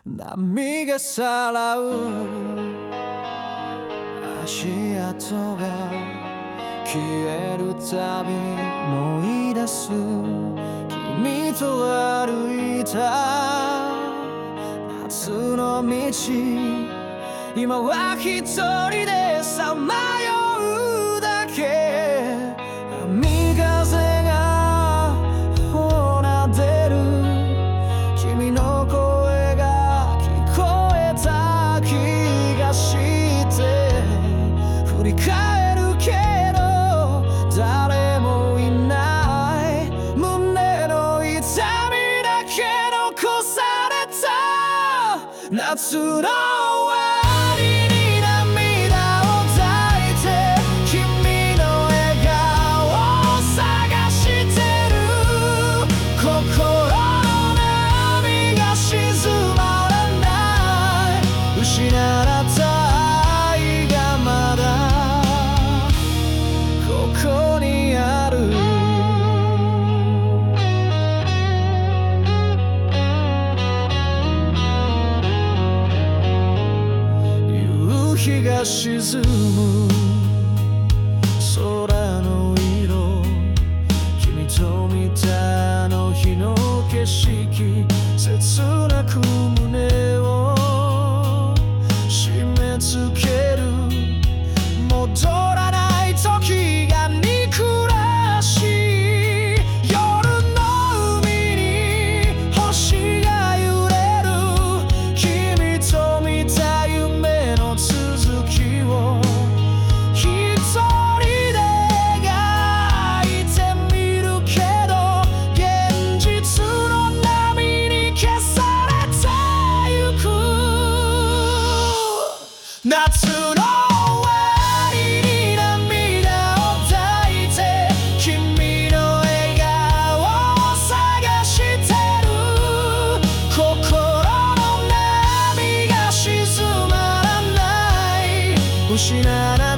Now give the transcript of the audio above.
波がさらう足跡が消えるたび思い出す君と歩いた夏の道今は一人でさまようだけ波風が放てる君の声が聞こえた気がして振り返るけど誰もいない胸の痛みだけ残された夏の終わりに涙を抱いて君の笑顔を探してる心の波が静まらない失った愛がまだここにある夕日が沈む空の色君と見たあの日の景色切なく胸を締め付ける戻らない時が憎らしい夜の海に星が揺れる君と見た夢の続きを一人で描いてみるけど現実の波に消されてゆく夏の終わりに涙を抱いて君の笑顔を探してる心の波が静まらない失わない